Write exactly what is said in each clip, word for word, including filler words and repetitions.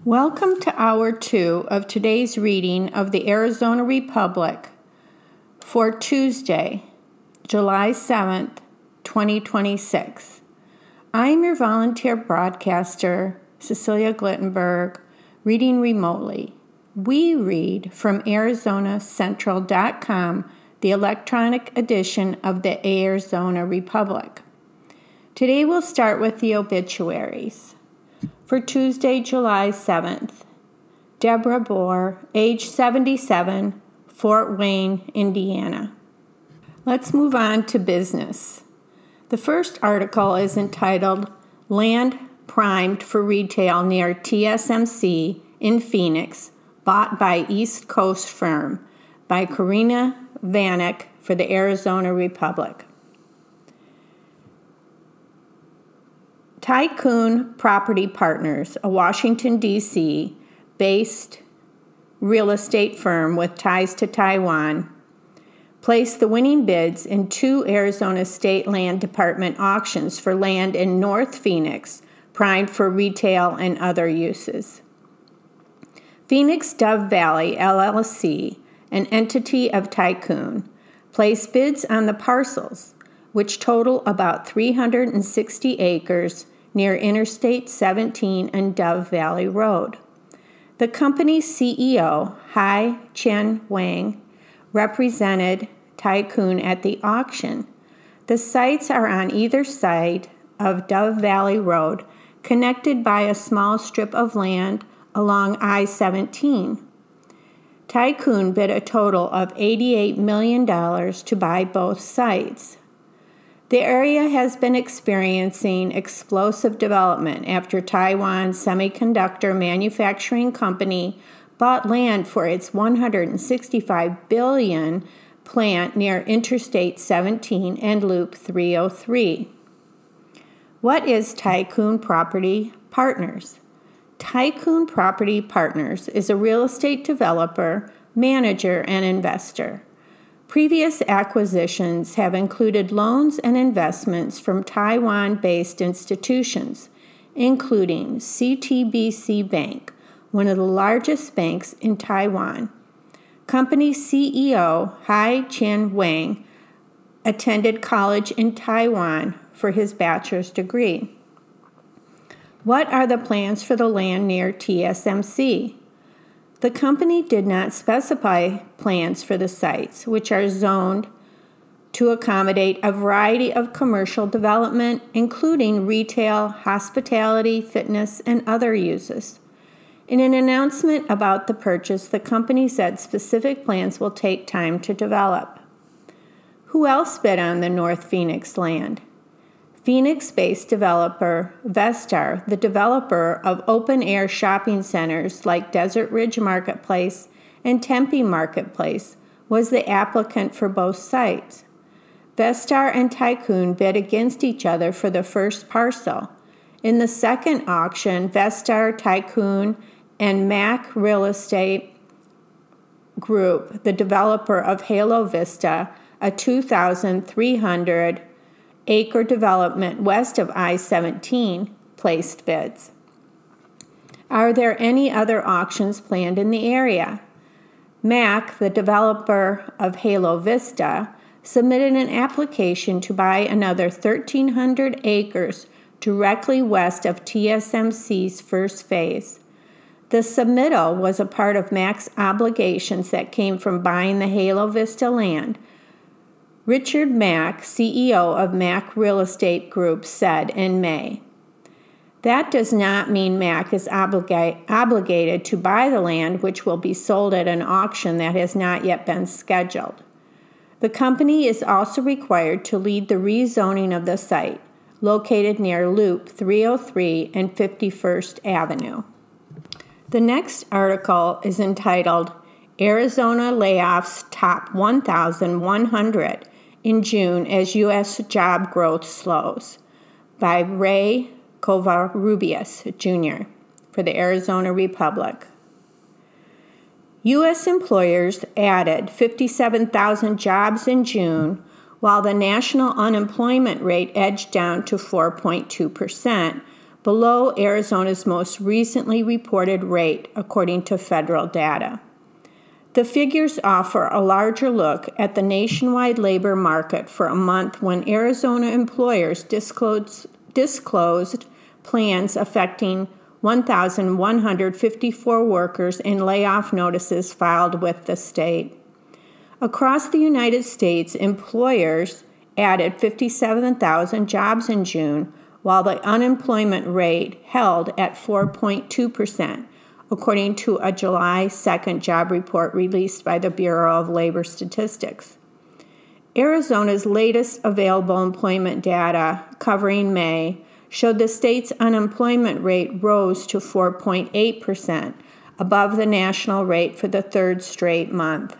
Welcome to hour two of today's reading of the Arizona Republic for Tuesday, July seventh, twenty twenty-six. I'm your volunteer broadcaster, Cecilia Glittenberg, reading remotely. We read from Arizona Central dot com, the electronic edition of the Arizona Republic. Today we'll start with the obituaries. For Tuesday, July seventh, Deborah Bohr, age seventy-seven, Fort Wayne, Indiana. Let's move on to business. The first article is entitled, Land Primed for Retail Near T S M C in Phoenix, Bought by East Coast Firm, by Karina Vanek for the Arizona Republic. Tycoon Property Partners, a Washington, D C based real estate firm with ties to Taiwan, placed the winning bids in two Arizona State Land Department auctions for land in North Phoenix, primed for retail and other uses. Phoenix Dove Valley, L L C, an entity of Tycoon, placed bids on the parcels, which total about three hundred sixty acres near Interstate seventeen and Dove Valley Road. The company's C E O, Hai Chen Wang, represented Tycoon at the auction. The sites are on either side of Dove Valley Road, connected by a small strip of land along I seventeen. Tycoon bid a total of eighty-eight million dollars to buy both sites. The area has been experiencing explosive development after Taiwan's semiconductor manufacturing company bought land for its one hundred sixty-five billion dollars plant near Interstate seventeen and Loop three oh three. What is Tycoon Property Partners? Tycoon Property Partners is a real estate developer, manager, and investor. Previous acquisitions have included loans and investments from Taiwan-based institutions, including C T B C Bank, one of the largest banks in Taiwan. Company C E O Hai Chen Wang attended college in Taiwan for his bachelor's degree. What are the plans for the land near T S M C? The company did not specify plans for the sites, which are zoned to accommodate a variety of commercial development, including retail, hospitality, fitness, and other uses. In an announcement about the purchase, the company said specific plans will take time to develop. Who else bid on the North Phoenix land? Phoenix-based developer Vestar, the developer of open-air shopping centers like Desert Ridge Marketplace and Tempe Marketplace, was the applicant for both sites. Vestar and Tycoon bid against each other for the first parcel. In the second auction, Vestar, Tycoon, and Mac Real Estate Group, the developer of Halo Vista, a two thousand three hundred acre development west of I seventeen, placed bids. Are there any other auctions planned in the area? Mac, the developer of Halo Vista, submitted an application to buy another thirteen hundred acres directly west of T S M C's first phase. The submittal was a part of Mac's obligations that came from buying the Halo Vista land. Richard Mack, C E O of Mac Real Estate Group, said in May, "That does not mean Mac is obliga- obligated to buy the land, which will be sold at an auction that has not yet been scheduled. The company is also required to lead the rezoning of the site, located near Loop three oh three and fifty-first Avenue. The next article is entitled, Arizona Layoffs Top one thousand one hundred in June as U S Job Growth Slows, by Ray Covarrubias, Junior for the Arizona Republic. U S employers added fifty-seven thousand jobs in June, while the national unemployment rate edged down to four point two percent, below Arizona's most recently reported rate, according to federal data. The figures offer a larger look at the nationwide labor market for a month when Arizona employers disclosed, disclosed plans affecting one thousand one hundred fifty-four workers in layoff notices filed with the state. Across the United States, employers added fifty-seven thousand jobs in June, while the unemployment rate held at four point two percent, according to a July second job report released by the Bureau of Labor Statistics. Arizona's latest available employment data, covering May, showed the state's unemployment rate rose to four point eight percent, above the national rate for the third straight month.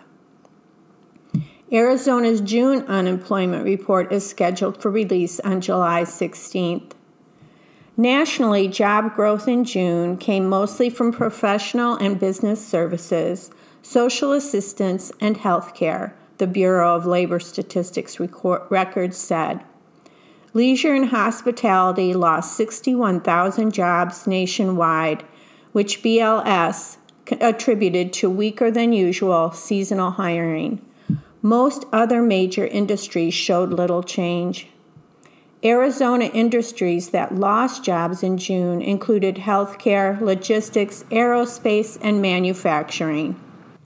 Arizona's June unemployment report is scheduled for release on July sixteenth. Nationally, job growth in June came mostly from professional and business services, social assistance, and health care, the Bureau of Labor Statistics records said. Leisure and hospitality lost sixty-one thousand jobs nationwide, which B L S attributed to weaker than usual seasonal hiring. Most other major industries showed little change. Arizona industries that lost jobs in June included healthcare, logistics, aerospace, and manufacturing.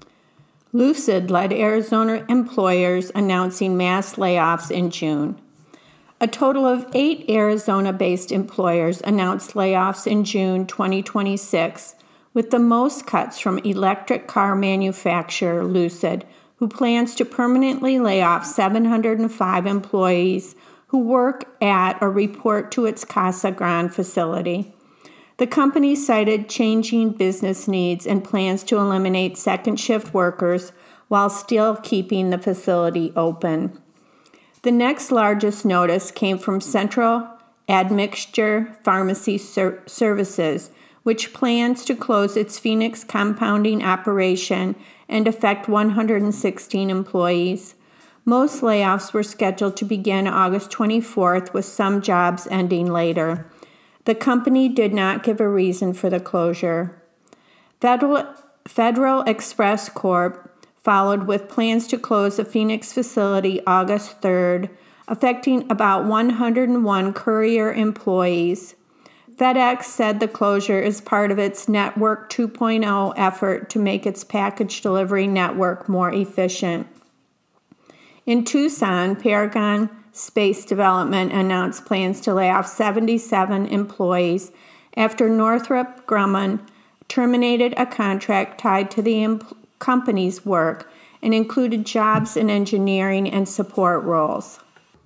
Lucid led Arizona employers announcing mass layoffs in June. A total of eight Arizona-based employers announced layoffs in June twenty twenty-six, with the most cuts from electric car manufacturer Lucid, who plans to permanently lay off seven hundred five employees who work at or report to its Casa Grande facility. The company cited changing business needs and plans to eliminate second-shift workers while still keeping the facility open. The next largest notice came from Central Admixture Pharmacy Ser- Services, which plans to close its Phoenix compounding operation and affect one hundred sixteen employees. Most layoffs were scheduled to begin August twenty-fourth, with some jobs ending later. The company did not give a reason for the closure. Federal, Federal Express Corp followed with plans to close the Phoenix facility August third, affecting about one hundred one courier employees. FedEx said the closure is part of its Network two point oh effort to make its package delivery network more efficient. In Tucson, Paragon Space Development announced plans to lay off seventy-seven employees after Northrop Grumman terminated a contract tied to the imp- company's work and included jobs in engineering and support roles.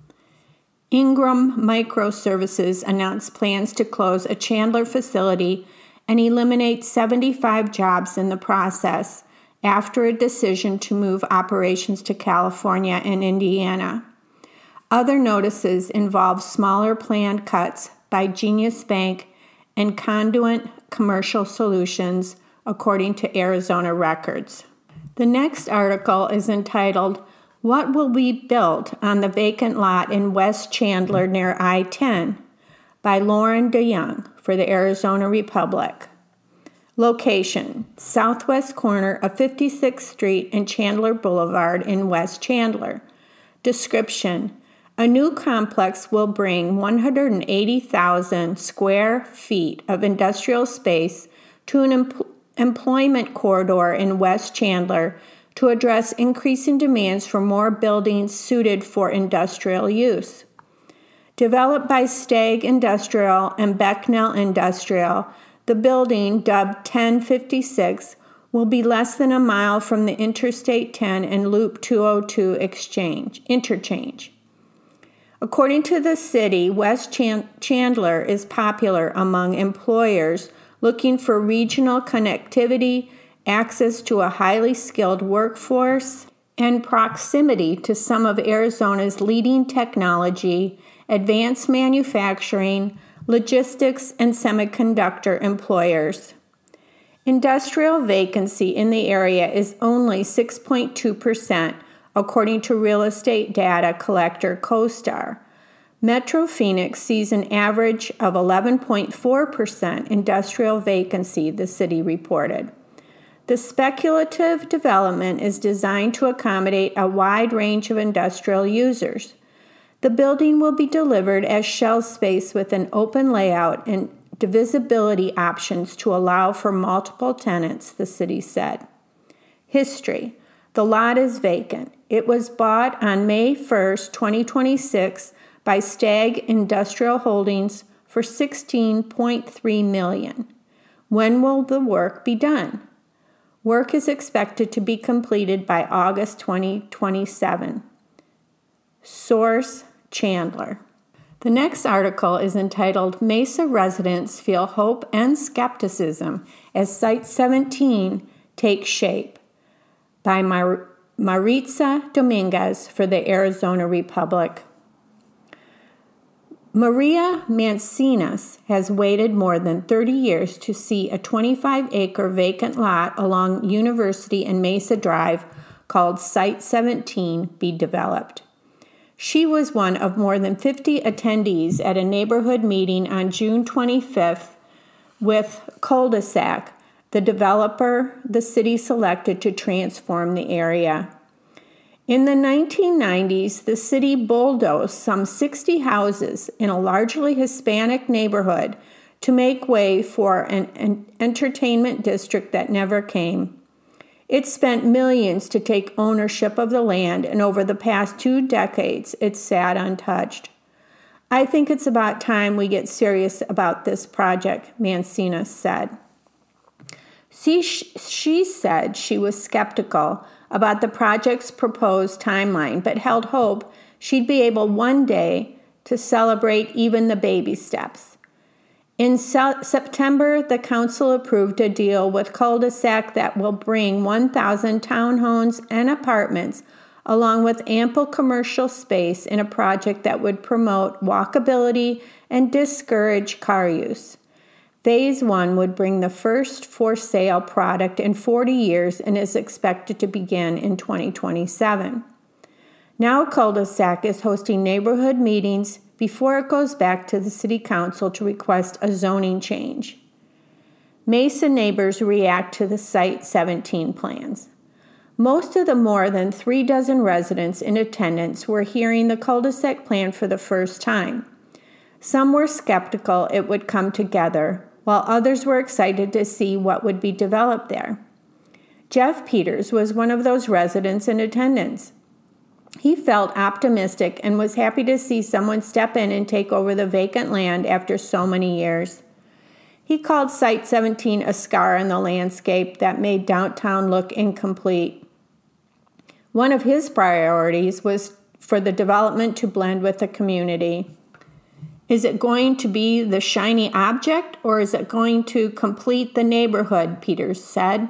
Ingram Microservices announced plans to close a Chandler facility and eliminate seventy-five jobs in the process after a decision to move operations to California and Indiana. Other notices involve smaller planned cuts by Genius Bank and Conduent Commercial Solutions, according to Arizona records. The next article is entitled, "What Will Be Built on the Vacant Lot in West Chandler near I ten?" by Lauren DeYoung for the Arizona Republic. Location: southwest corner of fifty-sixth Street and Chandler Boulevard in West Chandler. Description: a new complex will bring one hundred eighty thousand square feet of industrial space to an em- employment corridor in West Chandler to address increasing demands for more buildings suited for industrial use. Developed by Stagg Industrial and Becknell Industrial, the building, dubbed ten fifty-six, will be less than a mile from the Interstate ten and Loop two oh two exchange, interchange. According to the city, West Chandler is popular among employers looking for regional connectivity, access to a highly skilled workforce, and proximity to some of Arizona's leading technology, advanced manufacturing, logistics, and semiconductor employers. Industrial vacancy in the area is only six point two percent, according to real estate data collector CoStar. Metro Phoenix sees an average of eleven point four percent industrial vacancy, the city reported. The speculative development is designed to accommodate a wide range of industrial users. The building will be delivered as shell space with an open layout and divisibility options to allow for multiple tenants, the city said. History. The lot is vacant. It was bought on May first, twenty twenty-six by Stag Industrial Holdings for sixteen point three million dollars. When will the work be done? Work is expected to be completed by August twenty twenty-seven. Source: Chandler. The next article is entitled Mesa Residents Feel Hope and Skepticism as Site seventeen Takes Shape by Mar- Maritza Dominguez for the Arizona Republic. Maria Mancinas has waited more than thirty years to see a twenty-five acre vacant lot along University and Mesa Drive called Site seventeen be developed. She was one of more than fifty attendees at a neighborhood meeting on June twenty-fifth with Cul-de-sac, the developer the city selected to transform the area. In the nineteen nineties, the city bulldozed some sixty houses in a largely Hispanic neighborhood to make way for an, an entertainment district that never came. It spent millions to take ownership of the land, and over the past two decades, it sat untouched. I think it's about time we get serious about this project, Mancinas said. She, she said she was skeptical about the project's proposed timeline, but held hope she'd be able one day to celebrate even the baby steps. In se- September, the council approved a deal with Cul-de-sac that will bring one thousand townhomes and apartments, along with ample commercial space, in a project that would promote walkability and discourage car use. Phase one would bring the first for-sale product in forty years and is expected to begin in twenty twenty-seven. Now Cul-de-sac is hosting neighborhood meetings before it goes back to the city council to request a zoning change. Mesa neighbors react to the Site seventeen plans. Most of the more than three dozen residents in attendance were hearing the cul-de-sac plan for the first time. Some were skeptical it would come together, while others were excited to see what would be developed there. Jeff Peters was one of those residents in attendance. He felt optimistic and was happy to see someone step in and take over the vacant land after so many years. He called Site seventeen a scar in the landscape that made downtown look incomplete. One of his priorities was for the development to blend with the community. Is it going to be the shiny object, or is it going to complete the neighborhood, Peters said.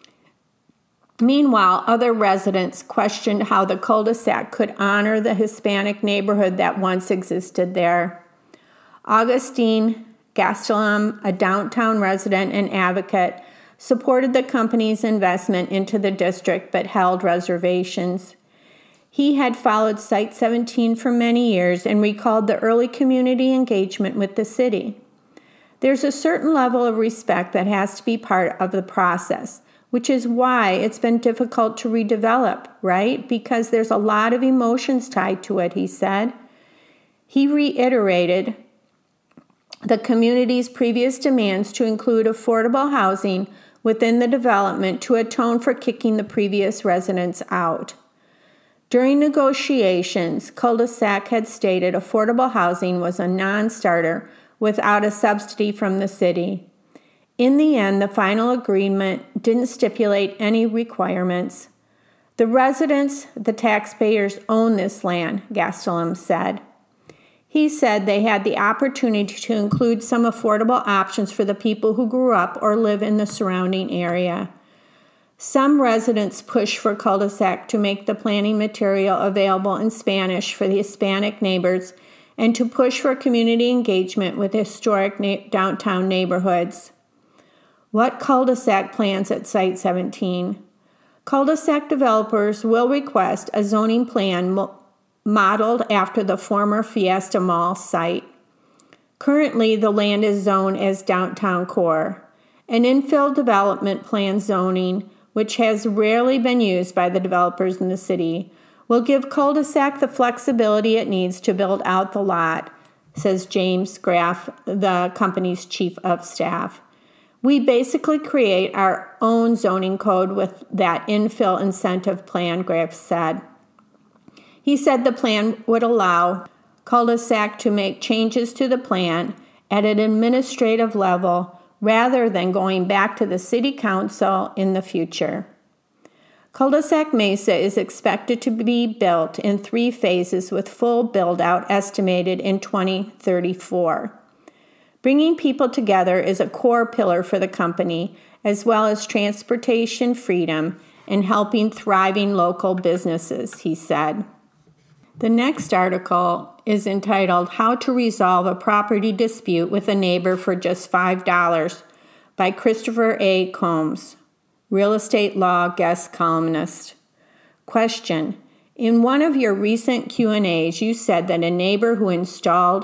Meanwhile, other residents questioned how the cul-de-sac could honor the Hispanic neighborhood that once existed there. Augustine Gastelum, a downtown resident and advocate, supported the company's investment into the district but held reservations. He had followed Site seventeen for many years and recalled the early community engagement with the city. There's a certain level of respect that has to be part of the process, which is why it's been difficult to redevelop, right? Because there's a lot of emotions tied to it, he said. He reiterated the community's previous demands to include affordable housing within the development to atone for kicking the previous residents out. During negotiations, Cul-de-sac had stated affordable housing was a non-starter without a subsidy from the city. In the end, the final agreement didn't stipulate any requirements. The residents, the taxpayers, own this land, Gastelum said. He said they had the opportunity to include some affordable options for the people who grew up or live in the surrounding area. Some residents pushed for Cul-de-sac to make the planning material available in Spanish for the Hispanic neighbors and to push for community engagement with historic na- downtown neighborhoods. What cul-de-sac plans at Site seventeen? Cul-de-sac developers will request a zoning plan mo- modeled after the former Fiesta Mall site. Currently, the land is zoned as downtown core. An infill development plan zoning, which has rarely been used by the developers in the city, will give cul-de-sac the flexibility it needs to build out the lot, says James Graff, the company's chief of staff. We basically create our own zoning code with that infill incentive plan, Graff said. He said the plan would allow cul-de-sac to make changes to the plan at an administrative level rather than going back to the city council in the future. Cul-de-sac Mesa is expected to be built in three phases with full build-out estimated in twenty thirty-four. Bringing people together is a core pillar for the company, as well as transportation freedom and helping thriving local businesses, he said. The next article is entitled How to Resolve a Property Dispute with a Neighbor for Just five dollars by Christopher A. Combs, real estate law guest columnist. Question: in one of your recent Q and A's, you said that a neighbor who installed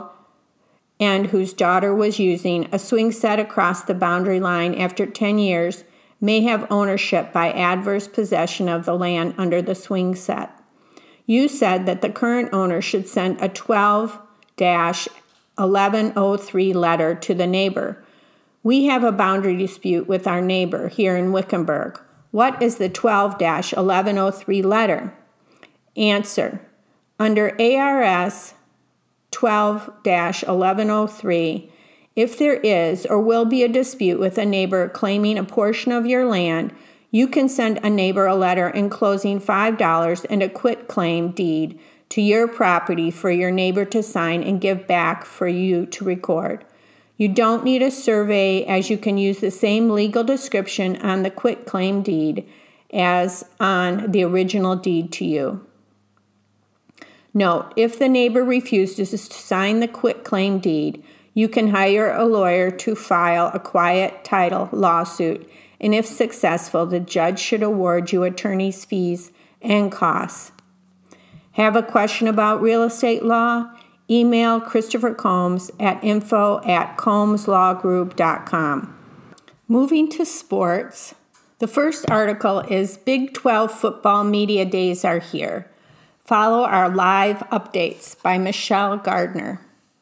and whose daughter was using a swing set across the boundary line after ten years may have ownership by adverse possession of the land under the swing set. You said that the current owner should send a twelve dash eleven oh three letter to the neighbor. We have a boundary dispute with our neighbor here in Wickenburg. What is the twelve dash eleven oh three letter? Answer: under A R S twelve dash eleven oh three, if there is or will be a dispute with a neighbor claiming a portion of your land, you can send a neighbor a letter enclosing five dollars and a quitclaim deed to your property for your neighbor to sign and give back for you to record. You don't need a survey, as you can use the same legal description on the quitclaim deed as on the original deed to you. Note, if the neighbor refuses to sign the quitclaim deed, you can hire a lawyer to file a quiet title lawsuit, and if successful, the judge should award you attorney's fees and costs. Have a question about real estate law? Email Christopher Combs at info at combs law group dot com. Moving to sports, the first article is Big twelve Football Media Days are here. Follow our live updates by Michelle Gardner.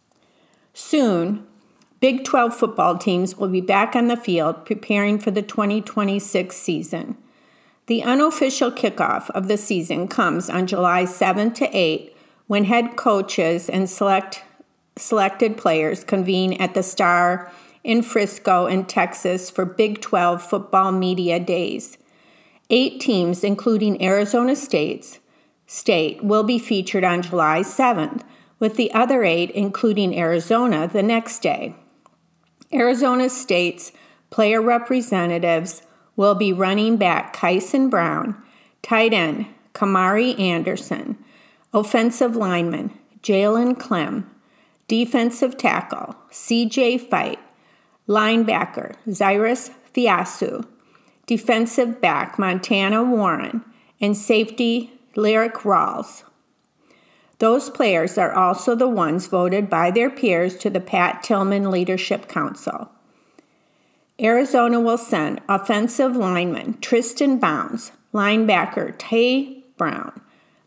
Soon, Big twelve football teams will be back on the field preparing for the twenty twenty-six season. The unofficial kickoff of the season comes on July seventh to eighth when head coaches and select selected players convene at the Star in Frisco in Texas for Big twelve Football Media Days. Eight teams, including Arizona State's, State, will be featured on July seventh, with the other eight, including Arizona, the next day. Arizona State's player representatives will be running back Kyson Brown, tight end Kamari Anderson, offensive lineman Jalen Clem, defensive tackle C J Fight, linebacker Zyrus Fiasu, defensive back Montana Warren, and safety Lyric Rawls. Those players are also the ones voted by their peers to the Pat Tillman Leadership Council. Arizona will send offensive lineman Tristan Bounds, linebacker Tay Brown,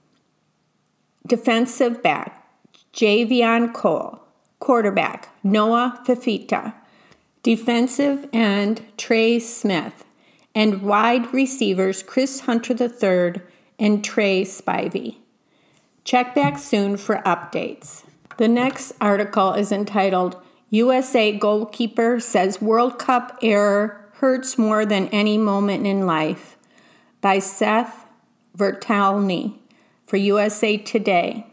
defensive back Javion Cole, quarterback Noah Fifita, defensive end Trey Smith, and wide receivers Chris Hunter the third and Trey Spivey. Check back soon for updates. The next article is entitled U S A Goalkeeper Says World Cup Error Hurts More Than Any Moment in Life by Seth Vertalny for U S A Today.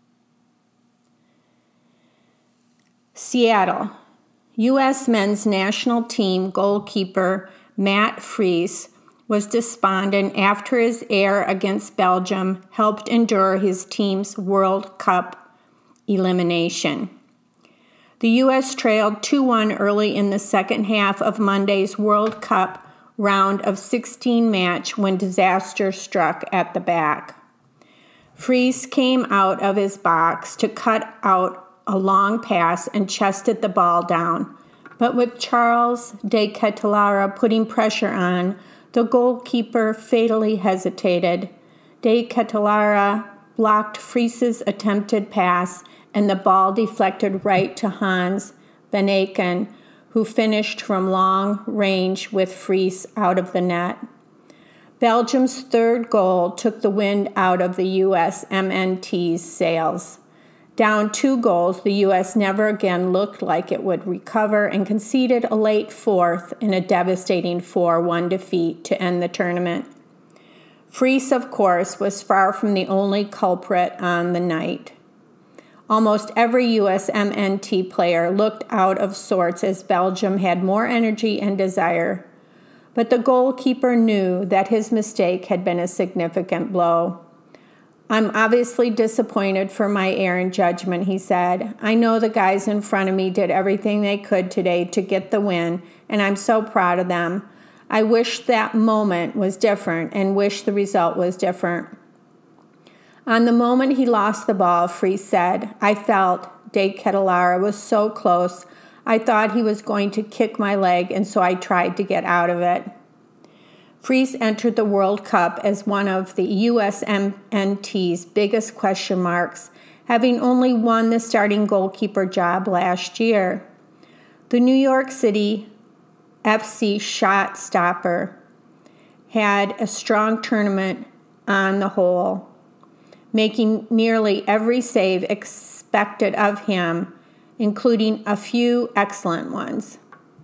Seattle. U S men's national team goalkeeper Matt Freese was despondent after his error against Belgium helped endure his team's World Cup elimination. The U S trailed two one early in the second half of Monday's World Cup round of sixteen match when disaster struck at the back. Freese came out of his box to cut out a long pass and chested the ball down. But with Charles de Ketelaere putting pressure on, the goalkeeper fatally hesitated. De Ketelaere blocked Freese's attempted pass, and the ball deflected right to Hans Van Aken, who finished from long range with Freese out of the net. Belgium's third goal took the wind out of the U S M N T's sails. Down two goals, the U S never again looked like it would recover and conceded a late fourth in a devastating four one defeat to end the tournament. Freese, of course, was far from the only culprit on the night. Almost every U S M N T player looked out of sorts as Belgium had more energy and desire. But the goalkeeper knew that his mistake had been a significant blow. "I'm obviously disappointed for my error in judgment," he said. "I know the guys in front of me did everything they could today to get the win, and I'm so proud of them. I wish that moment was different and wish the result was different." On the moment he lost the ball, Freese said, "I felt De Ketelaere was so close. I thought he was going to kick my leg, and so I tried to get out of it." Freese entered the World Cup as one of the U S M N T's biggest question marks, having only won the starting goalkeeper job last year. The New York City F C shot stopper had a strong tournament on the whole, making nearly every save expected of him, including a few excellent ones.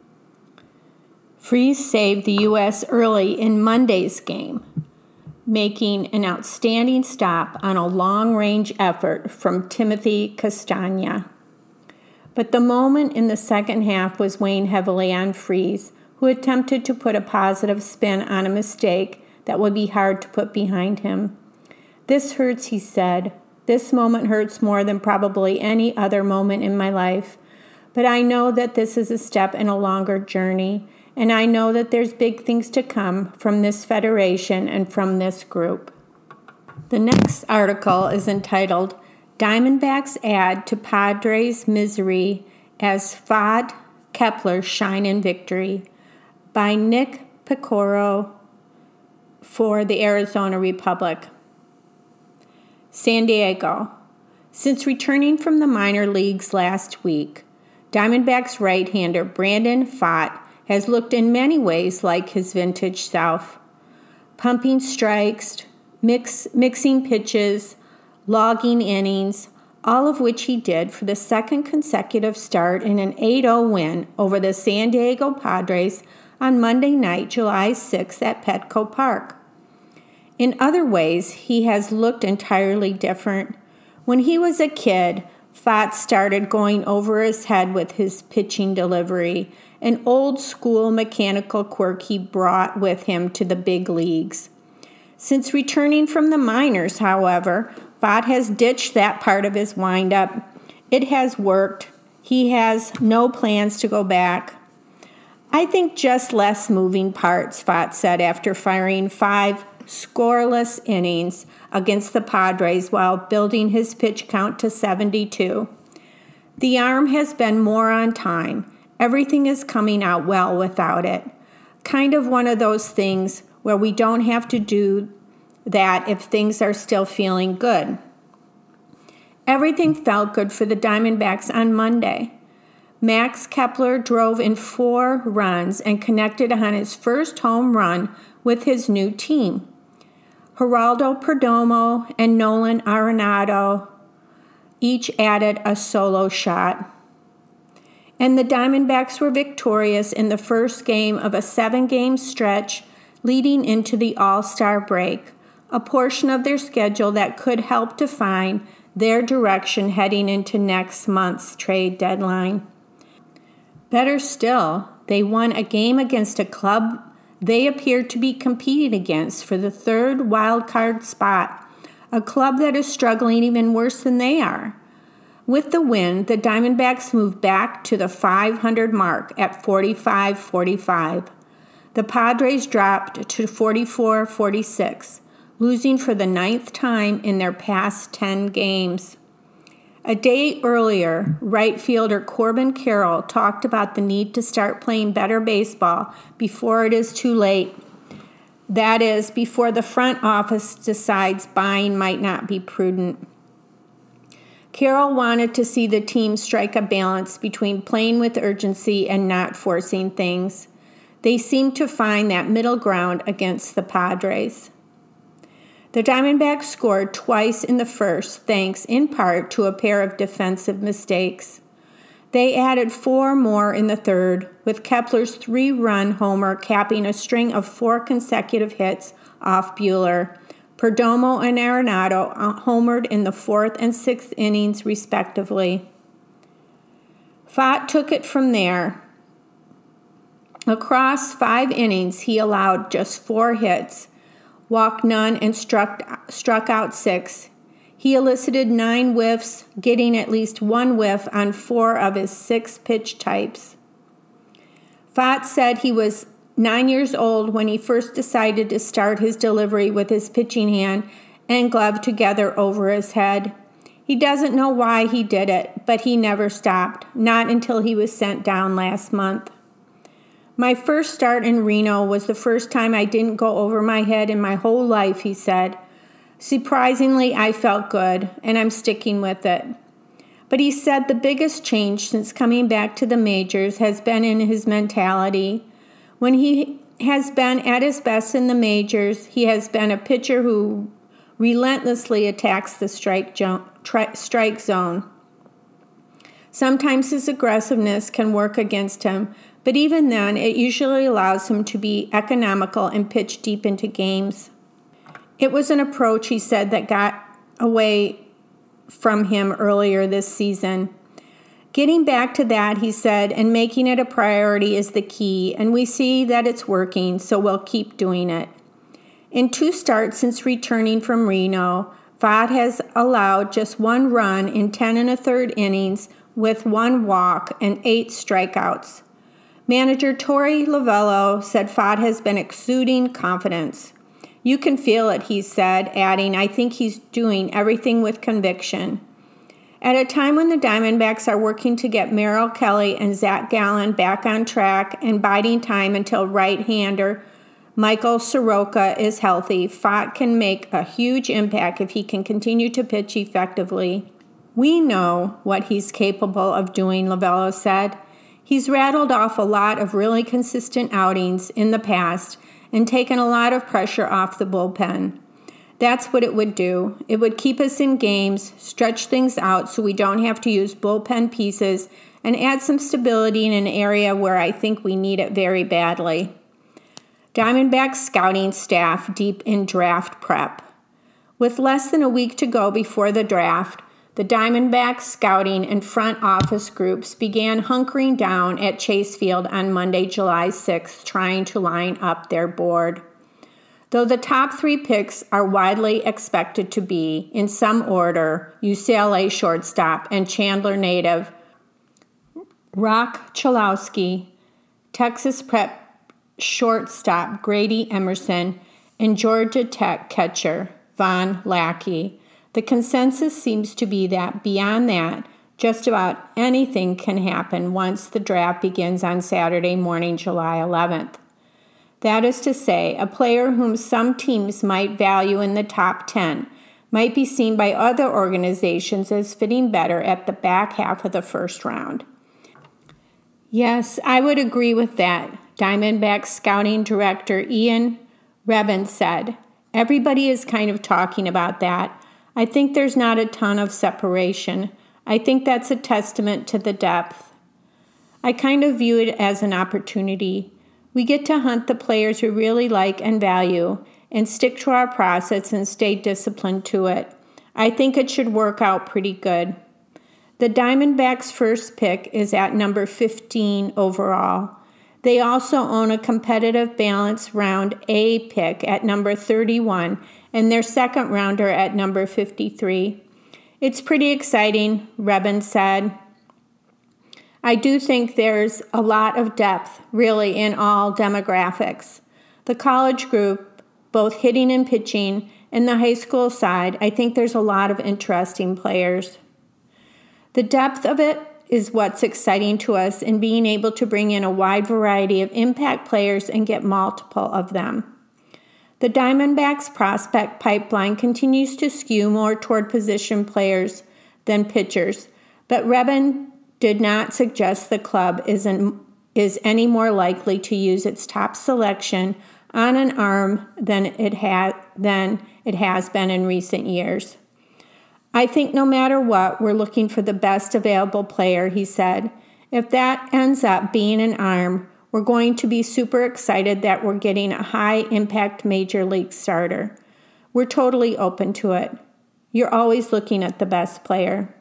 Freese saved the U S early in Monday's game, making an outstanding stop on a long-range effort from Timothy Castagna. But the moment in the second half was weighing heavily on Freese, who attempted to put a positive spin on a mistake that would be hard to put behind him. "This hurts," he said. "This moment hurts more than probably any other moment in my life. But I know that this is a step in a longer journey, and I know that there's big things to come from this federation and from this group." The next article is entitled, "Diamondbacks Add to Padres' Misery as Fad Kepler Shine in Victory," by Nick Picoro for the Arizona Republic. San Diego. Since returning from the minor leagues last week, Diamondbacks right-hander Brandon Pfaadt has looked in many ways like his vintage self. Pumping strikes, mix, mixing pitches, logging innings, all of which he did for the second consecutive start in an eight oh win over the San Diego Padres on Monday night, July sixth at Petco Park. In other ways, he has looked entirely different. When he was a kid, Pfaadt started going over his head with his pitching delivery, an old-school mechanical quirk he brought with him to the big leagues. Since returning from the minors, however, Pfaadt has ditched that part of his wind-up. It has worked. He has no plans to go back. "I think just less moving parts," Pfaadt said after firing five scoreless innings against the Padres while building his pitch count to seventy-two. "The arm has been more on time. Everything is coming out well without it. Kind of one of those things where we don't have to do that if things are still feeling good." Everything felt good for the Diamondbacks on Monday. Max Kepler drove in four runs and connected on his first home run with his new team. Geraldo Perdomo and Nolan Arenado each added a solo shot. And the Diamondbacks were victorious in the first game of a seven-game stretch leading into the All-Star break, a portion of their schedule that could help define their direction heading into next month's trade deadline. Better still, they won a game against a club they appear to be competing against for the third wild card spot, a club that is struggling even worse than they are. With the win, the Diamondbacks move back to the five hundred mark at forty-five forty-five. The Padres dropped to forty-four forty-six, losing for the ninth time in their past ten games. A day earlier, right fielder Corbin Carroll talked about the need to start playing better baseball before it is too late. That is, before the front office decides buying might not be prudent. Carroll wanted to see the team strike a balance between playing with urgency and not forcing things. They seemed to find that middle ground against the Padres. The Diamondbacks scored twice in the first, thanks in part to a pair of defensive mistakes. They added four more in the third, with Kepler's three-run homer capping a string of four consecutive hits off Buehler. Perdomo and Arenado homered in the fourth and sixth innings, respectively. Pfaadt took it from there. Across five innings, he allowed just four hits, walked none, and struck, struck out six. He elicited nine whiffs, getting at least one whiff on four of his six pitch types. Pfaadt said he was nine years old when he first decided to start his delivery with his pitching hand and glove together over his head. He doesn't know why he did it, but he never stopped, not until he was sent down last month. My first start in Reno was the first time I didn't go over my head in my whole life, he said. Surprisingly, I felt good, and I'm sticking with it. But he said the biggest change since coming back to the majors has been in his mentality. When he has been at his best in the majors, he has been a pitcher who relentlessly attacks the strike, jo- tri- strike zone. Sometimes his aggressiveness can work against him, but even then, it usually allows him to be economical and pitch deep into games. It was an approach, he said, that got away from him earlier this season. Getting back to that, he said, and making it a priority is the key, and we see that it's working, so we'll keep doing it. In two starts since returning from Reno, Pfaadt has allowed just one run in ten and a third innings with one walk and eight strikeouts. Manager Torey Lovullo said Pfaadt has been exuding confidence. You can feel it, he said, adding, I think he's doing everything with conviction. At a time when the Diamondbacks are working to get Merrill Kelly and Zach Gallen back on track and biding time until right-hander Michael Soroka is healthy, Pfaadt can make a huge impact if he can continue to pitch effectively. We know what he's capable of doing, Lovullo said. He's rattled off a lot of really consistent outings in the past and taken a lot of pressure off the bullpen. That's what it would do. It would keep us in games, stretch things out so we don't have to use bullpen pieces, and add some stability in an area where I think we need it very badly. Diamondbacks scouting staff deep in draft prep. With less than a week to go before the draft, the Diamondbacks scouting and front office groups began hunkering down at Chase Field on Monday, July sixth, trying to line up their board. Though the top three picks are widely expected to be, in some order, U C L A shortstop and Chandler native Rock Chalowski, Texas Prep shortstop Grady Emerson, and Georgia Tech catcher Von Lackey, the consensus seems to be that beyond that, just about anything can happen once the draft begins on Saturday morning, July eleventh. That is to say, a player whom some teams might value in the top ten might be seen by other organizations as fitting better at the back half of the first round. Yes, I would agree with that, Diamondbacks scouting director Ian Rebin said. Everybody is kind of talking about that. I think there's not a ton of separation. I think that's a testament to the depth. I kind of view it as an opportunity. We get to hunt the players we really like and value and stick to our process and stay disciplined to it. I think it should work out pretty good. The Diamondbacks' first pick is at number fifteen overall. They also own a competitive balance round A pick at number thirty-one and their second rounder at number fifty-three. It's pretty exciting, Rebin said. I do think there's a lot of depth, really, in all demographics. The college group, both hitting and pitching, and the high school side, I think there's a lot of interesting players. The depth of it is what's exciting to us in being able to bring in a wide variety of impact players and get multiple of them. The Diamondbacks prospect pipeline continues to skew more toward position players than pitchers, but Rebin did not suggest the club isn't, is any more likely to use its top selection on an arm than it, ha- than it has been in recent years. I think no matter what, we're looking for the best available player, he said. If that ends up being an arm, we're going to be super excited that we're getting a high-impact major league starter. We're totally open to it. You're always looking at the best player.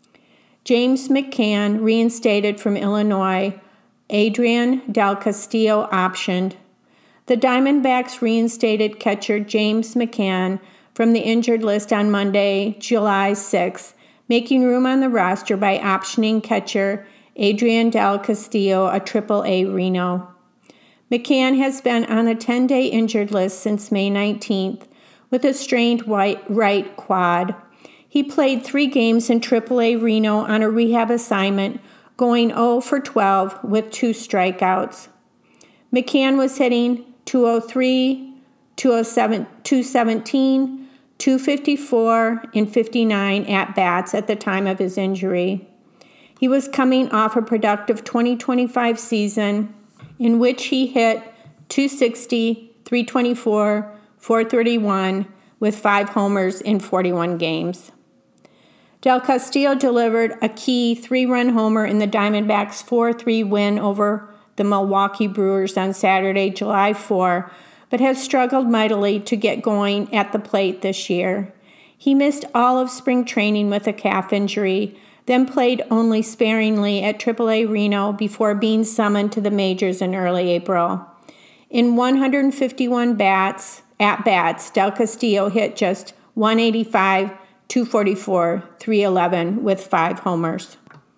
James McCann, reinstated from Illinois. Adrian Del Castillo optioned. The Diamondbacks reinstated catcher James McCann from the injured list on Monday, July sixth, making room on the roster by optioning catcher Adrian Del Castillo, a triple A Reno. McCann has been on the ten-day injured list since May nineteenth with a strained right quad. He played three games in triple A Reno on a rehab assignment, going oh for twelve with two strikeouts. McCann was hitting two oh three, two oh seven, two seventeen, two fifty-four, and fifty-nine at-bats at the time of his injury. He was coming off a productive twenty twenty-five season in which he hit two sixty, three twenty-four, four thirty-one with five homers in forty-one games. Del Castillo delivered a key three-run homer in the Diamondbacks' four three win over the Milwaukee Brewers on Saturday, July fourth, but has struggled mightily to get going at the plate this year. He missed all of spring training with a calf injury, then played only sparingly at triple A Reno before being summoned to the majors in early April. In one hundred fifty-one bats, at-bats, Del Castillo hit just one eighty-five, two forty-four, three eleven with five homers.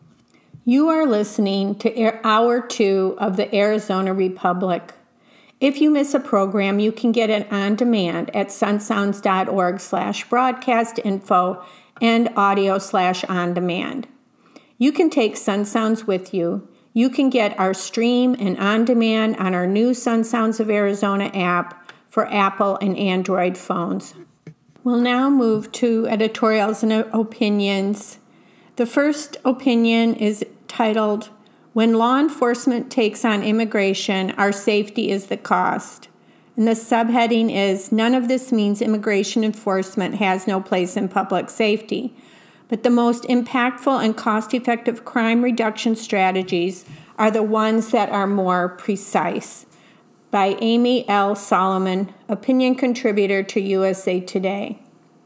You are listening to Hour two of the Arizona Republic. If you miss a program, you can get it on demand at sunsounds.org slash broadcast info and audio slash on demand. You can take Sun Sounds with you. You can get our stream and on demand on our new Sun Sounds of Arizona app for Apple and Android phones. We'll now move to editorials and opinions. The first opinion is titled, "When Law Enforcement Takes on Immigration, Our Safety is the Cost." And the subheading is, "None of this means immigration enforcement has no place in public safety, but the most impactful and cost-effective crime reduction strategies are the ones that are more precise." By Amy L. Solomon, opinion contributor to U S A Today.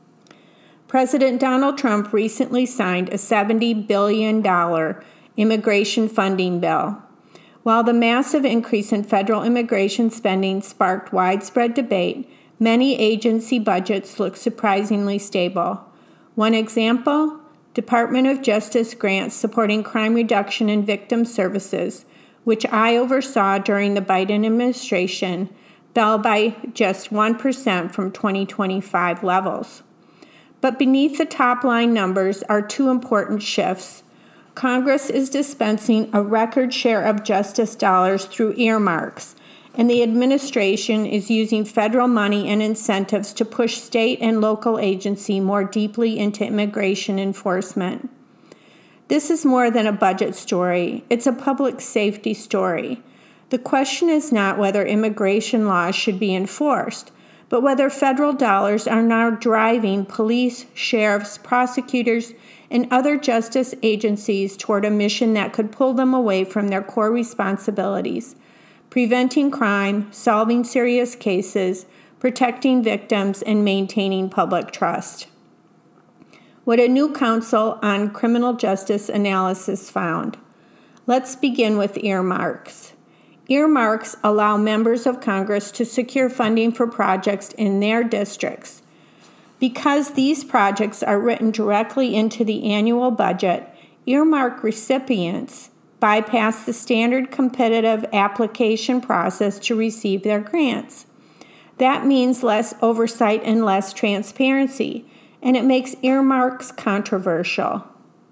President Donald Trump recently signed a seventy billion dollars immigration funding bill. While the massive increase in federal immigration spending sparked widespread debate, many agency budgets look surprisingly stable. One example, Department of Justice grants supporting crime reduction and victim services, which I oversaw during the Biden administration, fell by just one percent from twenty twenty-five levels. But beneath the top-line numbers are two important shifts. Congress is dispensing a record share of justice dollars through earmarks, and the administration is using federal money and incentives to push state and local agency more deeply into immigration enforcement. This is more than a budget story. It's a public safety story. The question is not whether immigration laws should be enforced, but whether federal dollars are now driving police, sheriffs, prosecutors, and other justice agencies toward a mission that could pull them away from their core responsibilities: preventing crime, solving serious cases, protecting victims, and maintaining public trust. What a new Council on Criminal Justice Analysis found. Let's begin with earmarks. Earmarks allow members of Congress to secure funding for projects in their districts. Because these projects are written directly into the annual budget, earmark recipients bypass the standard competitive application process to receive their grants. That means less oversight and less transparency, and it makes earmarks controversial.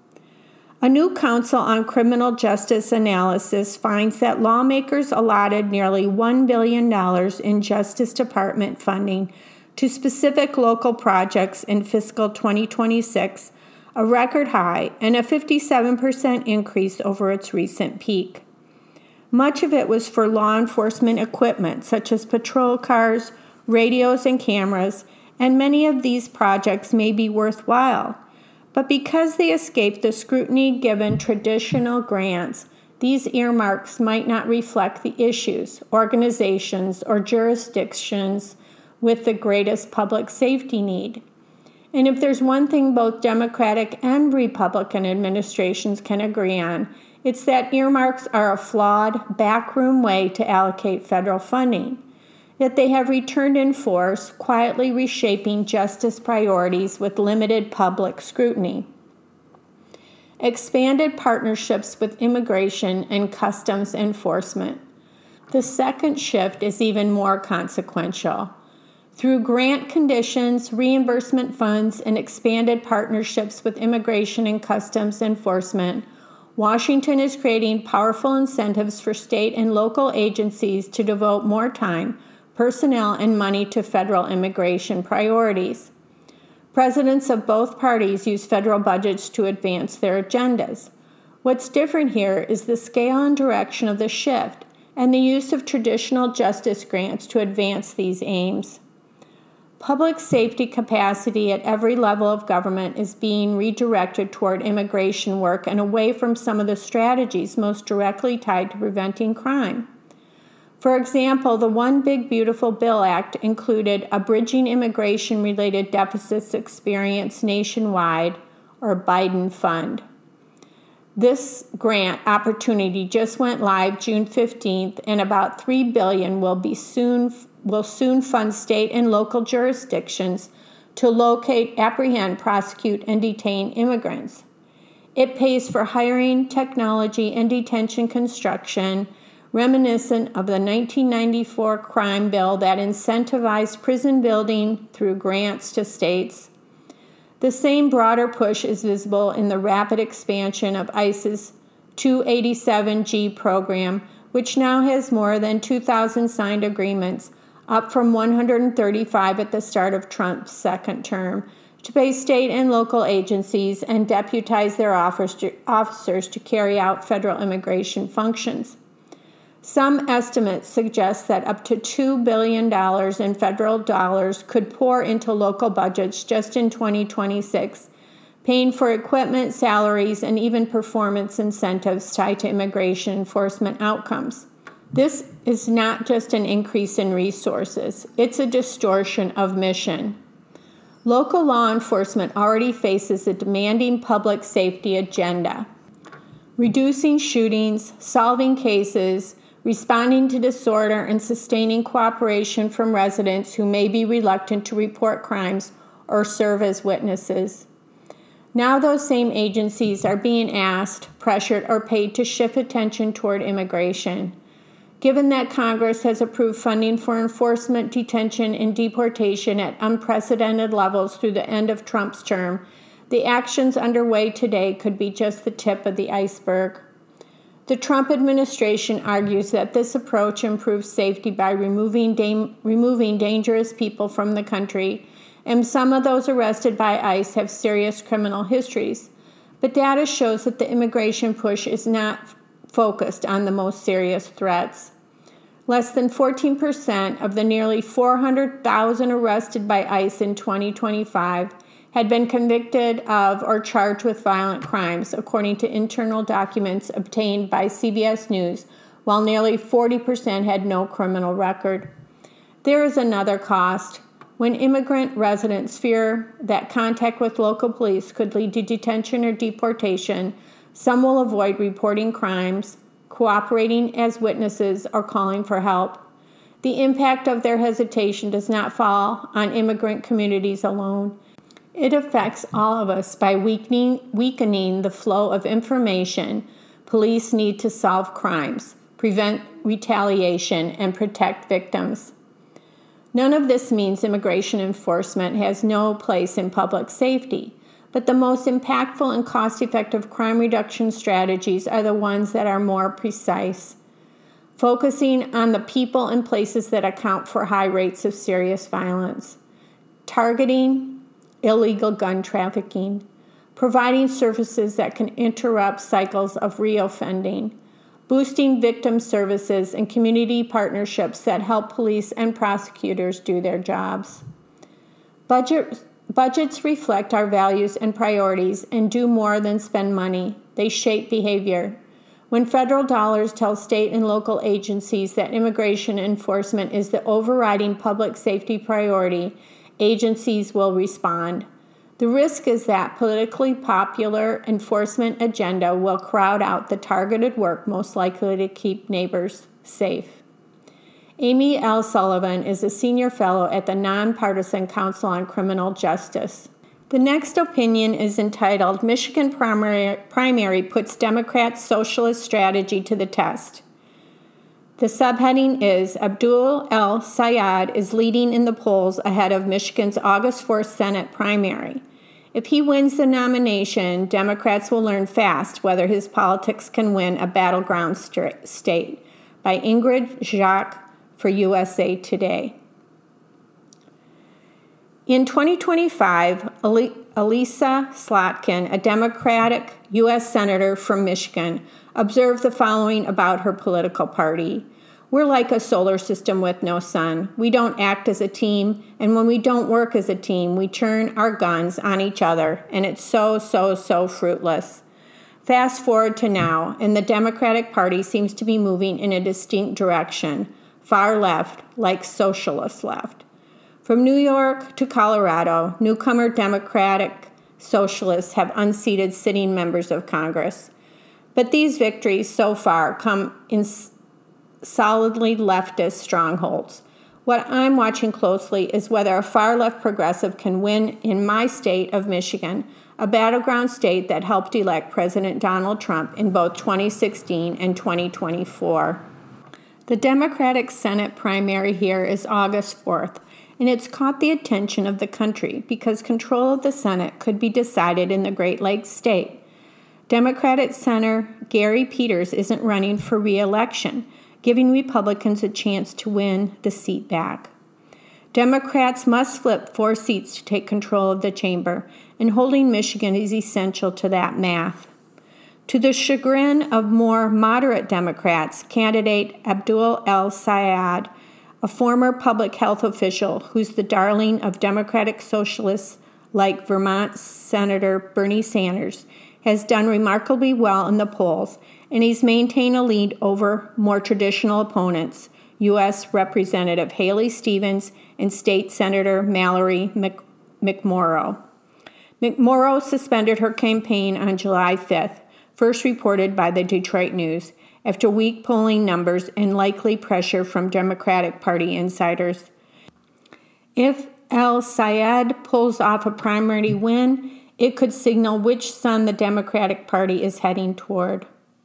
A new Council on Criminal Justice Analysis finds that lawmakers allotted nearly one billion dollars in Justice Department funding to specific local projects in fiscal twenty twenty-six, a record high and a fifty-seven percent increase over its recent peak. Much of it was for law enforcement equipment such as patrol cars, radios, and cameras, and many of these projects may be worthwhile. But because they escape the scrutiny given traditional grants, these earmarks might not reflect the issues, organizations, or jurisdictions with the greatest public safety need. And if there's one thing both Democratic and Republican administrations can agree on, it's that earmarks are a flawed, backroom way to allocate federal funding. Yet they have returned in force, quietly reshaping justice priorities with limited public scrutiny. Expanded partnerships with immigration and customs enforcement. The second shift is even more consequential. Through grant conditions, reimbursement funds, and expanded partnerships with immigration and customs enforcement, Washington is creating powerful incentives for state and local agencies to devote more time, personnel, and money to federal immigration priorities. Presidents of both parties use federal budgets to advance their agendas. What's different here is the scale and direction of the shift and the use of traditional justice grants to advance these aims. Public safety capacity at every level of government is being redirected toward immigration work and away from some of the strategies most directly tied to preventing crime. For example, the One Big Beautiful Bill Act included a Bridging Immigration-Related Deficits Experience Nationwide, or Biden Fund. This grant opportunity just went live June fifteenth, and about three billion dollars will be soon will soon fund state and local jurisdictions to locate, apprehend, prosecute, and detain immigrants. It pays for hiring, technology, and detention construction, reminiscent of the nineteen ninety-four crime bill that incentivized prison building through grants to states. The same broader push is visible in the rapid expansion of ICE's two eighty-seven G program, which now has more than two thousand signed agreements, up from one hundred thirty-five at the start of Trump's second term, to pay state and local agencies and deputize their officers to carry out federal immigration functions. Some estimates suggest that up to two billion dollars in federal dollars could pour into local budgets just in twenty twenty-six, paying for equipment, salaries, and even performance incentives tied to immigration enforcement outcomes. This is not just an increase in resources, it's a distortion of mission. Local law enforcement already faces a demanding public safety agenda. Reducing shootings, solving cases, responding to disorder, and sustaining cooperation from residents who may be reluctant to report crimes or serve as witnesses. Now those same agencies are being asked, pressured, or paid to shift attention toward immigration. Given that Congress has approved funding for enforcement, detention, and deportation at unprecedented levels through the end of Trump's term, the actions underway today could be just the tip of the iceberg. The Trump administration argues that this approach improves safety by removing, da- removing dangerous people from the country, and some of those arrested by ICE have serious criminal histories. But data shows that the immigration push is not f- focused on the most serious threats. Less than fourteen percent of the nearly four hundred thousand arrested by ICE in twenty twenty-five had been convicted of or charged with violent crimes, according to internal documents obtained by C B S News, while nearly forty percent had no criminal record. There is another cost. When immigrant residents fear that contact with local police could lead to detention or deportation, some will avoid reporting crimes, cooperating as witnesses, or calling for help. The impact of their hesitation does not fall on immigrant communities alone. It affects all of us by weakening, weakening the flow of information police need to solve crimes, prevent retaliation, and protect victims. None of this means immigration enforcement has no place in public safety, but the most impactful and cost-effective crime reduction strategies are the ones that are more precise, focusing on the people and places that account for high rates of serious violence, targeting illegal gun trafficking, providing services that can interrupt cycles of reoffending, boosting victim services and community partnerships that help police and prosecutors do their jobs. Budget, budgets reflect our values and priorities and do more than spend money. They shape behavior. When federal dollars tell state and local agencies that immigration enforcement is the overriding public safety priority, agencies will respond. The risk is that politically popular enforcement agenda will crowd out the targeted work most likely to keep neighbors safe. Amy L. Sullivan is a senior fellow at the Nonpartisan Council on Criminal Justice. The next opinion is entitled, Michigan Primary, Primary Puts Democrats' Socialist Strategy to the Test. The subheading is, Abdul El-Sayed is leading in the polls ahead of Michigan's August fourth Senate primary. If he wins the nomination, Democrats will learn fast whether his politics can win a battleground st- state. By Ingrid Jacques for U S A Today. In twenty twenty-five, Elissa Slotkin, a Democratic U S Senator from Michigan, observed the following about her political party. We're like a solar system with no sun. We don't act as a team, and when we don't work as a team, we turn our guns on each other, and it's so, so, so fruitless. Fast forward to now, and the Democratic Party seems to be moving in a distinct direction, far left, like socialist left. From New York to Colorado, newcomer Democratic socialists have unseated sitting members of Congress. But these victories so far come in solidly leftist strongholds. What I'm watching closely is whether a far-left progressive can win in my state of Michigan, a battleground state that helped elect President Donald Trump in both twenty sixteen and twenty twenty-four. The Democratic Senate primary here is August fourth, and it's caught the attention of the country because control of the Senate could be decided in the Great Lakes state. Democratic Senator Gary Peters isn't running for re-election, giving Republicans a chance to win the seat back. Democrats must flip four seats to take control of the chamber, and holding Michigan is essential to that math. To the chagrin of more moderate Democrats, candidate Abdul El-Sayed, a former public health official who's the darling of Democratic socialists like Vermont Senator Bernie Sanders, has done remarkably well in the polls, and he's maintained a lead over more traditional opponents, U S Representative Haley Stevens and State Senator Mallory Mc- McMorrow. McMorrow suspended her campaign on July fifth, first reported by the Detroit News, after weak polling numbers and likely pressure from Democratic Party insiders. If El-Sayed pulls off a primary win, it could signal which sun the Democratic Party is heading toward.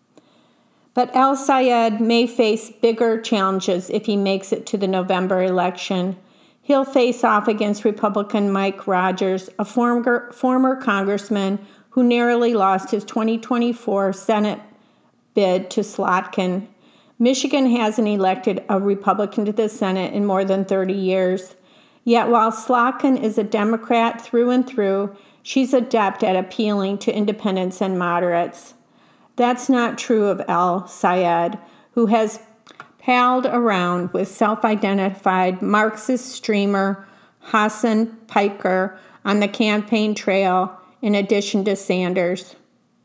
But El-Sayed may face bigger challenges if he makes it to the November election. He'll face off against Republican Mike Rogers, a former, former congressman who narrowly lost his twenty twenty-four Senate bid to Slotkin. Michigan hasn't elected a Republican to the Senate in more than thirty years. Yet while Slotkin is a Democrat through and through, she's adept at appealing to independents and moderates. That's not true of El-Sayed, who has palled around with self-identified Marxist streamer Hasan Piker on the campaign trail, in addition to Sanders.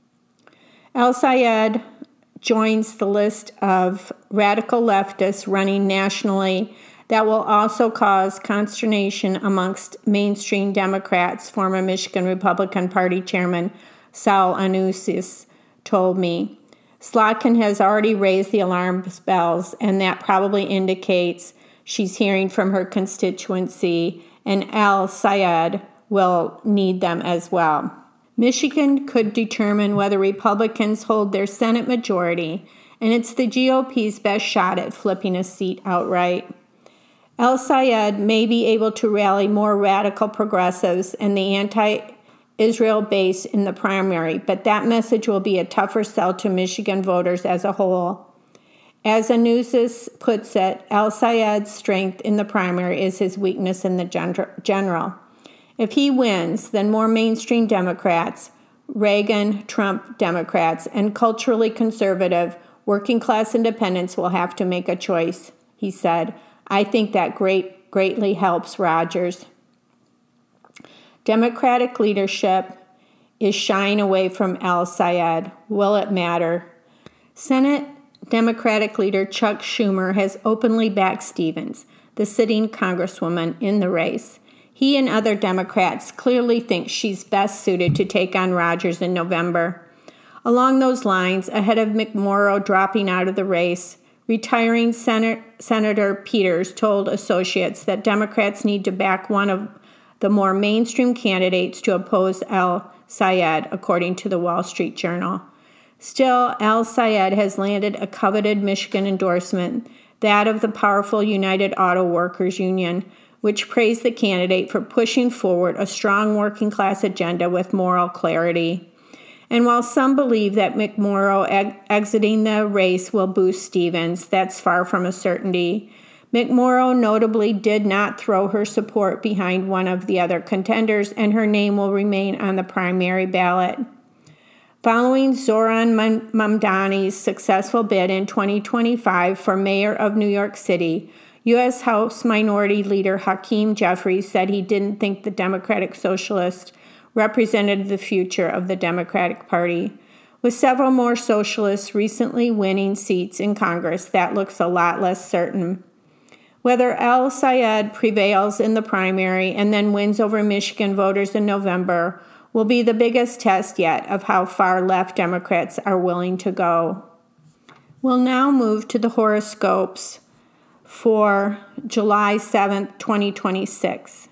El-Sayed joins the list of radical leftists running nationally that will also cause consternation amongst mainstream Democrats, former Michigan Republican Party Chairman Saul Anusis told me. Slotkin has already raised the alarm bells, and that probably indicates she's hearing from her constituency, and El-Sayed will need them as well. Michigan could determine whether Republicans hold their Senate majority, and it's the G O P's best shot at flipping a seat outright. El-Sayed may be able to rally more radical progressives and the anti-Israel base in the primary, but that message will be a tougher sell to Michigan voters as a whole. As Anusis puts it, El-Sayed's strength in the primary is his weakness in the general. If he wins, then more mainstream Democrats, Reagan, Trump Democrats, and culturally conservative working-class independents will have to make a choice, he said. I think that great, greatly helps Rogers. Democratic leadership is shying away from El-Sayed. Will it matter? Senate Democratic leader Chuck Schumer has openly backed Stevens, the sitting congresswoman, in the race. He and other Democrats clearly think she's best suited to take on Rogers in November. Along those lines, ahead of McMorrow dropping out of the race, retiring Sen- Senator Peters told associates that Democrats need to back one of the more mainstream candidates to oppose El-Sayed, according to the Wall Street Journal. Still, El-Sayed has landed a coveted Michigan endorsement, that of the powerful United Auto Workers Union, which praised the candidate for pushing forward a strong working-class agenda with moral clarity. And while some believe that McMorrow ex- exiting the race will boost Stevens, that's far from a certainty. McMorrow notably did not throw her support behind one of the other contenders, and her name will remain on the primary ballot. Following Zohran Mamdani's successful bid in twenty twenty-five for mayor of New York City, U S House Minority Leader Hakeem Jeffries said he didn't think the Democratic Socialists represented the future of the Democratic Party. With several more socialists recently winning seats in Congress, that looks a lot less certain. Whether El-Sayed prevails in the primary and then wins over Michigan voters in November will be the biggest test yet of how far left Democrats are willing to go. We'll now move to the horoscopes for July seventh, twenty twenty-six.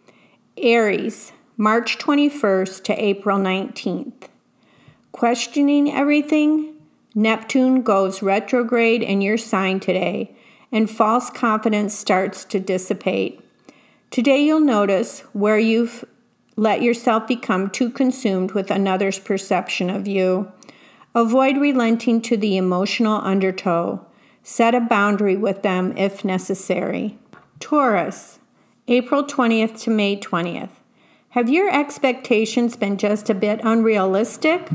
Aries, March twenty-first to April nineteenth. Questioning everything? Neptune goes retrograde in your sign today, and false confidence starts to dissipate. Today you'll notice where you've let yourself become too consumed with another's perception of you. Avoid relenting to the emotional undertow. Set a boundary with them if necessary. Taurus, April twentieth to May twentieth. Have your expectations been just a bit unrealistic?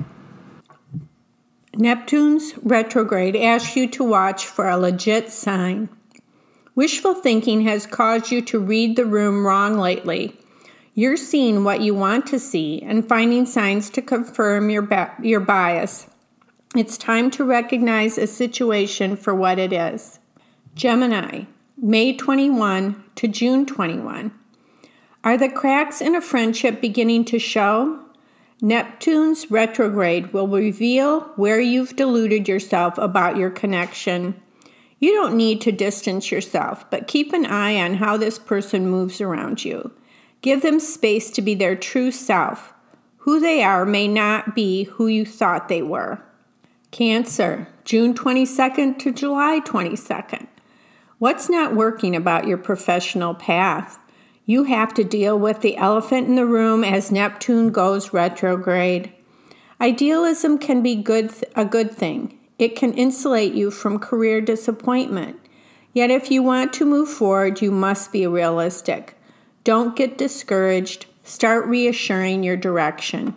Neptune's retrograde asks you to watch for a legit sign. Wishful thinking has caused you to read the room wrong lately. You're seeing what you want to see and finding signs to confirm your ba- your bias. It's time to recognize a situation for what it is. Gemini, May twenty-first to June twenty-first. Are the cracks in a friendship beginning to show? Neptune's retrograde will reveal where you've deluded yourself about your connection. You don't need to distance yourself, but keep an eye on how this person moves around you. Give them space to be their true self. Who they are may not be who you thought they were. Cancer, June twenty-second to July twenty-second. What's not working about your professional path? You have to deal with the elephant in the room as Neptune goes retrograde. Idealism can be good a good thing. It can insulate you from career disappointment. Yet if you want to move forward, you must be realistic. Don't get discouraged. Start reassuring your direction.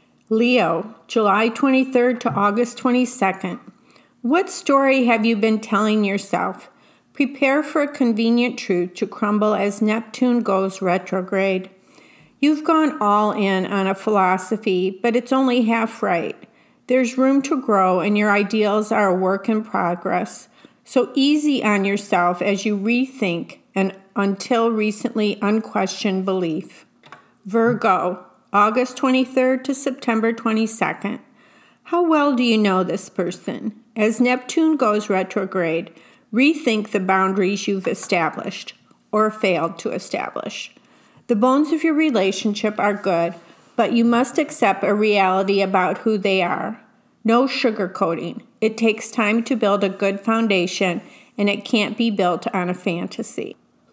Leo, July twenty-third to August twenty-second. What story have you been telling yourself? Prepare for a convenient truth to crumble as Neptune goes retrograde. You've gone all in on a philosophy, but it's only half right. There's room to grow, and your ideals are a work in progress. So easy on yourself as you rethink an until recently unquestioned belief. Virgo, August twenty-third to September twenty-second. How well do you know this person? As Neptune goes retrograde, rethink the boundaries you've established or failed to establish. The bones of your relationship are good, but you must accept a reality about who they are. No sugarcoating. It takes time to build a good foundation, and it can't be built on a fantasy.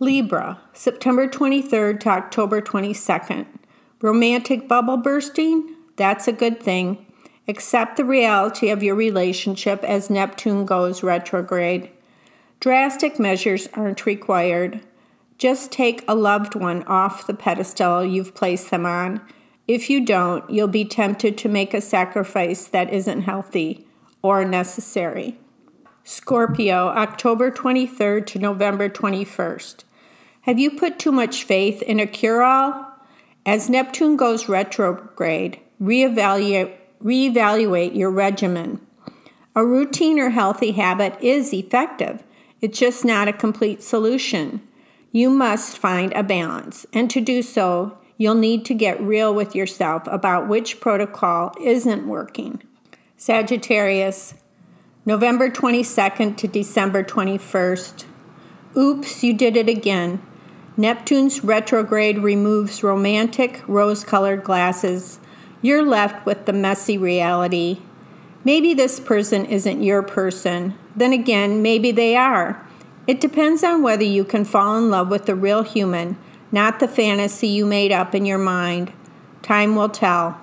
Libra, September twenty-third to October twenty-second. Romantic bubble bursting? That's a good thing. Accept the reality of your relationship as Neptune goes retrograde. Drastic measures aren't required. Just take a loved one off the pedestal you've placed them on. If you don't, you'll be tempted to make a sacrifice that isn't healthy or necessary. Scorpio, October twenty-third to November twenty-first. Have you put too much faith in a cure-all? As Neptune goes retrograde, reevaluate, reevaluate your regimen. A routine or healthy habit is effective. It's just not a complete solution. You must find a balance, and to do so, you'll need to get real with yourself about which protocol isn't working. Sagittarius, November twenty-second to December twenty-first. Oops, you did it again. Neptune's retrograde removes romantic, rose-colored glasses. You're left with the messy reality. Maybe this person isn't your person. Then again, maybe they are. It depends on whether you can fall in love with the real human, not the fantasy you made up in your mind. Time will tell.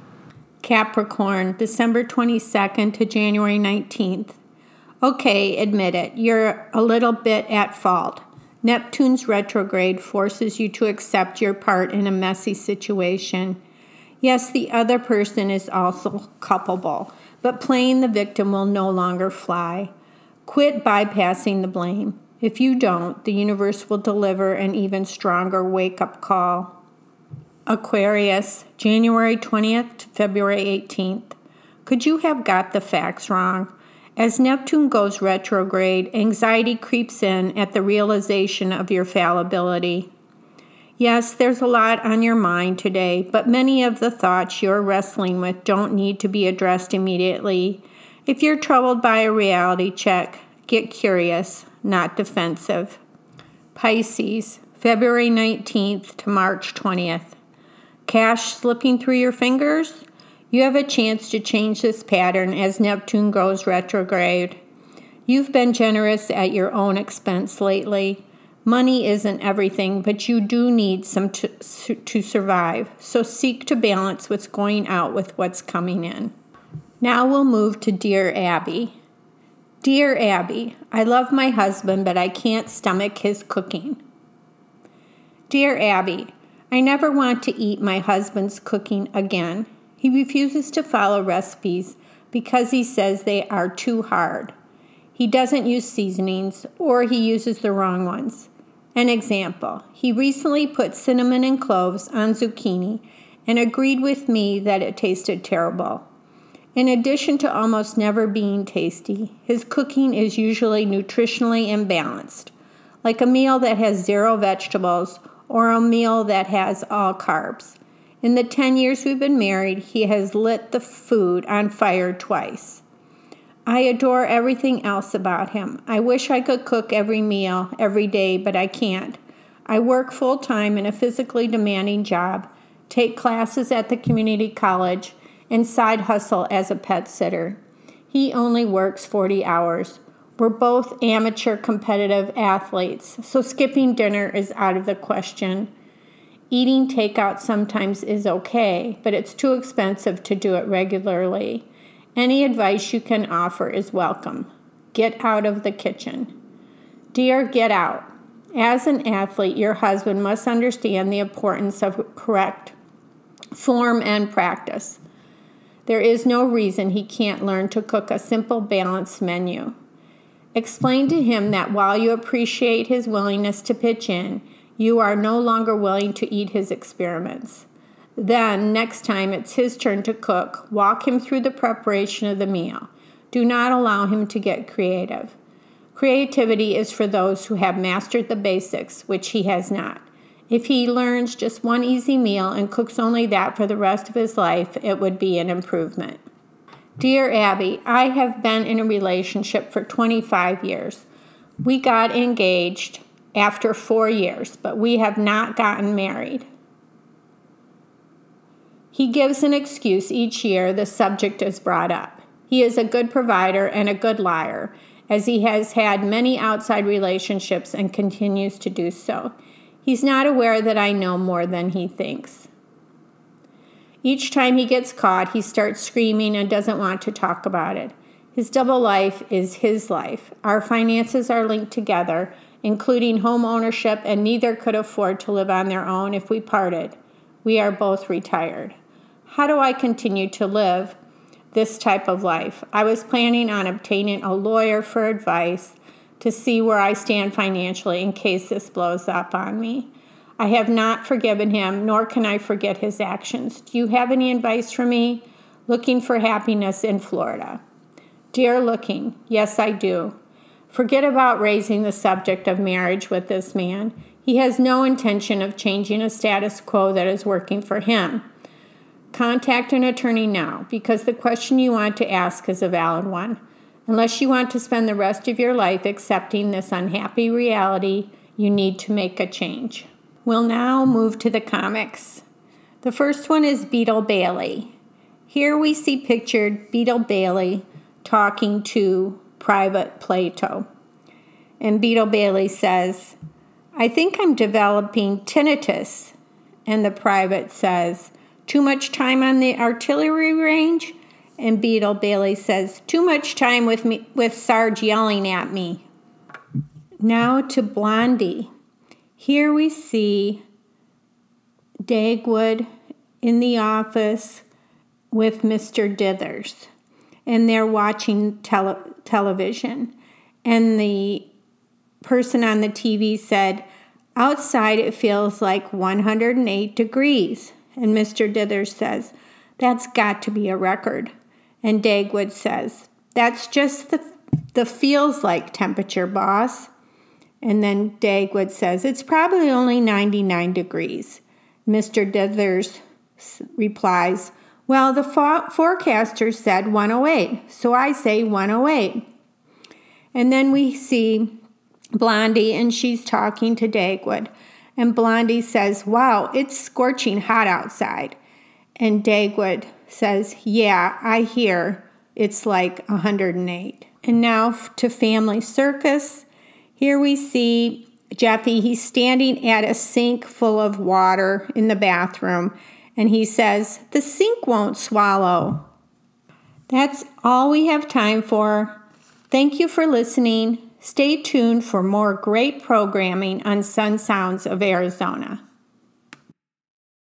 Capricorn, December twenty-second to January nineteenth. Okay, admit it, you're a little bit at fault. Neptune's retrograde forces you to accept your part in a messy situation. Yes, the other person is also culpable, but playing the victim will no longer fly. Quit bypassing the blame. If you don't, the universe will deliver an even stronger wake-up call. Aquarius, January twentieth to February eighteenth. Could you have got the facts wrong? As Neptune goes retrograde, anxiety creeps in at the realization of your fallibility. Yes, there's a lot on your mind today, but many of the thoughts you're wrestling with don't need to be addressed immediately. If you're troubled by a reality check, get curious, not defensive. Pisces, February nineteenth to March twentieth. Cash slipping through your fingers? You have a chance to change this pattern as Neptune goes retrograde. You've been generous at your own expense lately. Money isn't everything, but you do need some to, to survive, so seek to balance what's going out with what's coming in. Now we'll move to Dear Abby. Dear Abby, I love my husband, but I can't stomach his cooking. Dear Abby, I never want to eat my husband's cooking again. He refuses to follow recipes because he says they are too hard. He doesn't use seasonings, or he uses the wrong ones. An example, he recently put cinnamon and cloves on zucchini and agreed with me that it tasted terrible. In addition to almost never being tasty, his cooking is usually nutritionally imbalanced, like a meal that has zero vegetables or a meal that has all carbs. In the ten years we've been married, he has lit the food on fire twice. I adore everything else about him. I wish I could cook every meal, every day, but I can't. I work full-time in a physically demanding job, take classes at the community college, and side hustle as a pet sitter. He only works forty hours. We're both amateur competitive athletes, so skipping dinner is out of the question. Eating takeout sometimes is okay, but it's too expensive to do it regularly. Any advice you can offer is welcome. Get out of the kitchen. Dear Get Out, as an athlete, your husband must understand the importance of correct form and practice. There is no reason he can't learn to cook a simple, balanced menu. Explain to him that while you appreciate his willingness to pitch in, you are no longer willing to eat his experiments. Then, next time it's his turn to cook, walk him through the preparation of the meal. Do not allow him to get creative. Creativity is for those who have mastered the basics, which he has not. If he learns just one easy meal and cooks only that for the rest of his life, it would be an improvement. Dear Abby, I have been in a relationship for twenty-five years. We got engaged after four years, but we have not gotten married. He gives an excuse each year the subject is brought up. He is a good provider and a good liar, as he has had many outside relationships and continues to do so. He's not aware that I know more than he thinks. Each time he gets caught, he starts screaming and doesn't want to talk about it. His double life is his life. Our finances are linked together, including home ownership, and neither could afford to live on their own if we parted. We are both retired. How do I continue to live this type of life? I was planning on obtaining a lawyer for advice to see where I stand financially in case this blows up on me. I have not forgiven him, nor can I forget his actions. Do you have any advice for me? Looking for happiness in Florida. Dear Looking, yes, I do. Forget about raising the subject of marriage with this man. He has no intention of changing a status quo that is working for him. Contact an attorney now, because the question you want to ask is a valid one. Unless you want to spend the rest of your life accepting this unhappy reality, you need to make a change. We'll now move to the comics. The first one is Beetle Bailey. Here we see pictured Beetle Bailey talking to Private Plato. And Beetle Bailey says, I think I'm developing tinnitus. And the Private says, too much time on the artillery range? And Beetle Bailey says, too much time with me with Sarge yelling at me. Now to Blondie. Here we see Dagwood in the office with Mister Dithers, and they're watching tele- television. And the person on the T V said, outside it feels like one hundred eight degrees. And Mister Dithers says, that's got to be a record. And Dagwood says, that's just the, the feels like temperature, boss. And then Dagwood says, it's probably only ninety-nine degrees. Mister Dithers replies, well, the fo- forecaster said one oh eight, so I say one oh eight. And then we see Blondie, and she's talking to Dagwood. And Blondie says, wow, it's scorching hot outside. And Dagwood says, yeah, I hear it's like one hundred eight. And now to Family Circus. Here we see Jeffy. He's standing at a sink full of water in the bathroom, and he says, the sink won't swallow. That's all we have time for. Thank you for listening. Stay tuned for more great programming on Sun Sounds of Arizona.